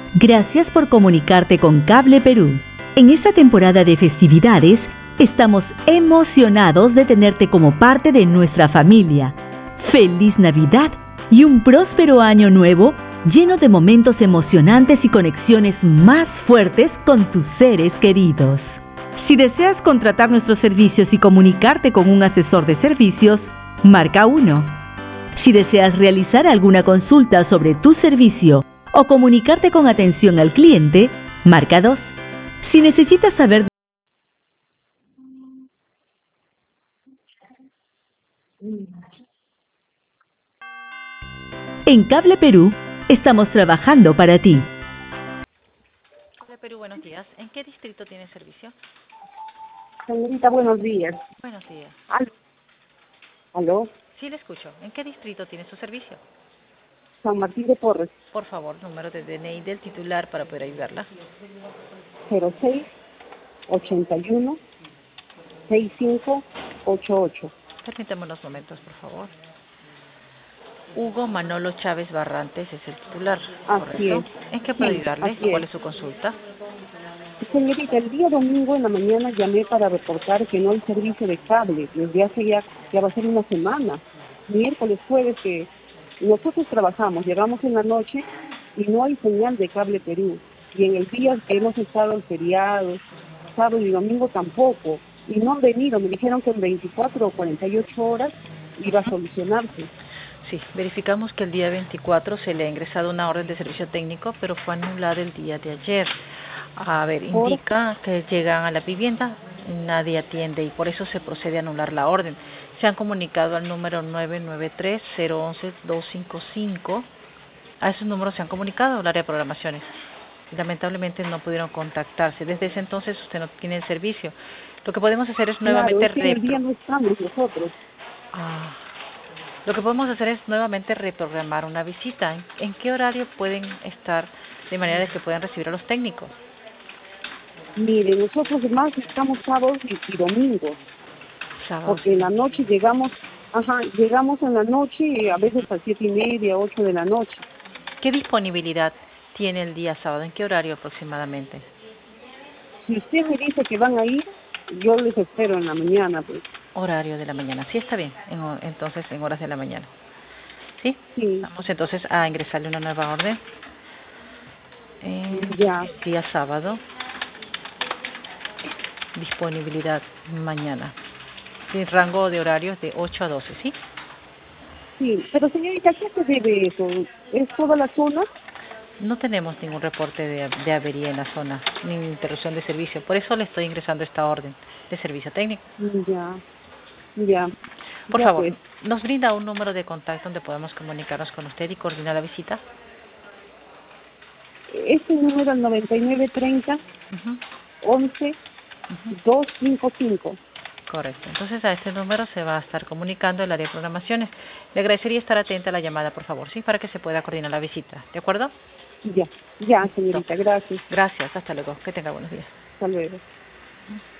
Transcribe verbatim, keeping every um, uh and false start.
Gracias por comunicarte con Cable Perú. En esta temporada de festividades, estamos emocionados de tenerte como parte de nuestra familia. ¡Feliz Navidad y un próspero año nuevo lleno de momentos emocionantes y conexiones más fuertes con tus seres queridos! Si deseas contratar nuestros servicios y comunicarte con un asesor de servicios, marca uno. Si deseas realizar alguna consulta sobre tu servicio o comunicarte con atención al cliente, marca dos. Si necesitas saber... En Cable Perú, estamos trabajando para ti. Cable Perú, buenos días. ¿En qué distrito tiene servicio? Señorita, buenos días. Buenos días. ¿Aló? ¿Aló? Sí, le escucho. ¿En qué distrito tiene su servicio? San Martín de Porres, Por favor, número de D N I del titular para poder ayudarla. cero seis, ochenta y uno, sesenta y cinco, ochenta y ocho. Permítame unos momentos, por favor. Hugo Manolo Chávez Barrantes es el titular, Así ¿correcto? es. ¿En qué puedo Sí, ayudarle? así ¿Cuál es. es su consulta? Señorita, el día domingo en la mañana llamé para reportar que no hay servicio de cable. Desde hace ya, ya va a ser una semana. Miércoles, jueves, que nosotros trabajamos, llegamos en la noche y no hay señal de Cable Perú. Y en el día que hemos estado en feriados, sábado y domingo tampoco. Y no han venido, me dijeron que en veinticuatro o cuarenta y ocho horas iba a solucionarse. Sí, verificamos que el día veinticuatro se le ha ingresado una orden de servicio técnico, pero fue anulada el día de ayer. A ver, Por indica que llegan a la vivienda, nadie atiende y por eso se procede a anular la orden. Se han comunicado al número nueve nueve tres, cero once, dos cinco cinco. A esos números se han comunicado al área de programaciones. Lamentablemente no pudieron contactarse. Desde ese entonces usted no tiene el servicio. Lo que podemos hacer es Claro, nuevamente es que en el día repro... no estamos nosotros. Ah. Lo que podemos hacer es nuevamente reprogramar una visita. ¿En, en qué horario pueden estar de manera de que puedan recibir a los técnicos? Mire, nosotros más estamos sábados y, y domingos, Sábados. porque en la noche llegamos, ajá, llegamos en la noche y a veces a siete y media, ocho de la noche. ¿Qué disponibilidad tiene el día sábado? ¿En qué horario aproximadamente? Si usted me dice que van a ir, yo les espero en la mañana, pues. Horario de la mañana. Sí, está bien. En, entonces, en horas de la mañana. ¿Sí? Sí. Vamos entonces a ingresarle una nueva orden. Eh, Ya. Día sábado. Disponibilidad mañana. Sí, rango de horarios de ocho a doce, ¿sí? Sí, pero señorita, ¿qué se debe eso? ¿Es toda la zona? No tenemos ningún reporte de, de avería en la zona, ni interrupción de servicio. Por eso le estoy ingresando esta orden de servicio técnico. Ya, ya. Por Ya favor, pues. ¿nos brinda un número de contacto donde podemos comunicarnos con usted y coordinar la visita? Este número es noventa y nueve treinta, Uh-huh. once, Uh-huh. doscientos cincuenta y cinco. Correcto. Entonces a este número se va a estar comunicando el área de programaciones. Le agradecería estar atenta a la llamada, por favor, ¿sí? Para que se pueda coordinar la visita. ¿De acuerdo? Ya, ya, No. señorita, gracias. Gracias. Hasta luego. Que tenga buenos días. Hasta luego.